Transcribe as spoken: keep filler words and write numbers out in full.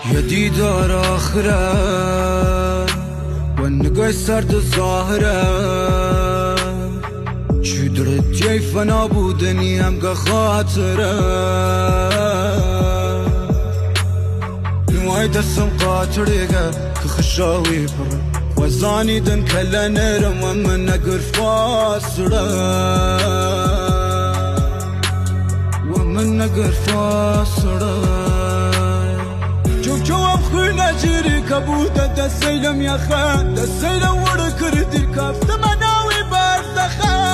يا ديدار آخرة والنقاش سرد الظاهرة شدرت جيف نابودني هم خاطرة نواي دسم قاطريقة كخشاوي برا وزاني دن كلا نرم ومن نقر فاسرة ومن نقر فاسرة جواب خوينا جيري كبوتة دسيلم يا خان دسيلم وركردي كاف تمناوي برزخان